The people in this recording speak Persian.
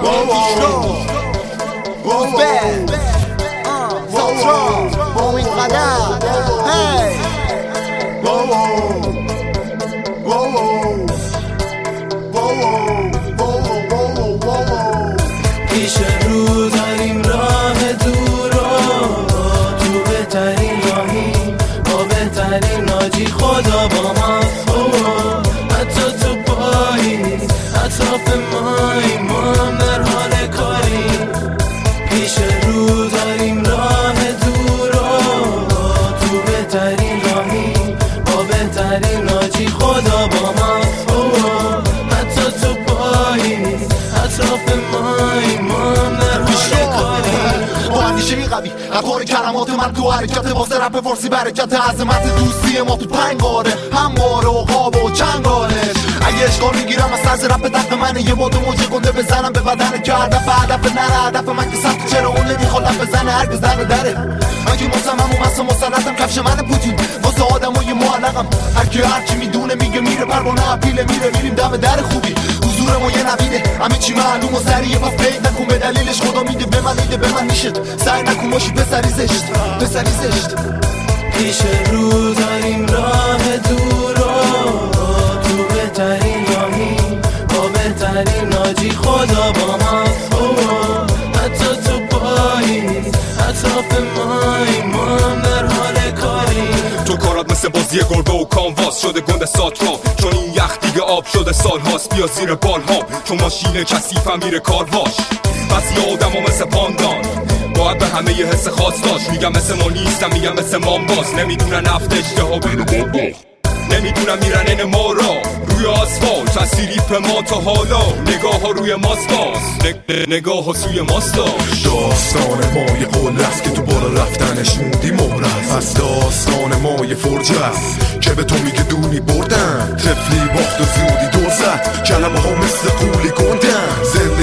با این قدم پیش رو داریم راه دورا، تو بهترین راهی با بهترین ناجی خدا با ما. حتی تو پایی اطراف مایی ما هم در حال کاری. پیش رو داریم راه دورا، تو بهترین راهی با بهترین ناجی خدا با ما. حتی تو پایی اطراف مایی ما هم در حال کاری. با اندیشه قوی اقوار کلمات من تو حرکت واسه رپ فارسی برکت عظمت دوستی ما تو پنگاره همواره و خواب و چنگانه. اگه اشکال میگیرم از طرز رپ دق منه یه باد موجه گنده بزنم به بدن که هدف نره هدف من که سمت چرا اون نمیخواد لب بزنه هرگز دره. من که مصمم و مست مسلطم کفش من پوتین واسه آدم و یه معلقم. هرکی میدونه میگه میره پروانه اپیله میریم دم در خوبی. حضور ما یه نبیده همه چی معلوم و سریعه پس فکر نکن به دلیلش خدا میده به من میشد. سعی نکن باشی پسری زشت. پیش رو داریم راه دورا، تو بهترین راهی با بهترین ناجی خدا با ما. حتی تو پایی اطراف مایی ما هم در حال کاری. تو کارات مثل بازی گربه و کانواس شده گنده ساترام، چون این یخ دیگه آب شده سالهاست. بیا زیر بالهام چون ماشین کثیفم میره کارواش. پس یه آدم مثل پاندان باید به همه یه حس خاص داشت. میگم مثل ما نیستم میگم مثل مامباز. نمیدونن نفت اشتها بینو بمباز، نمیدونم میرن این ما را روی آسفالت. از سیریپ ما تا حالا نگاه ها روی ماست باز نگاه ها سوی ماست داشت. داستان ما یه قول است که تو بالا رفتنش موندی مهر است. پس داستان ما یه فرجه است که به تو میگه دونی بردن. طفلی باخت و زودی دو زد کلمه ها مثل قولی گندن.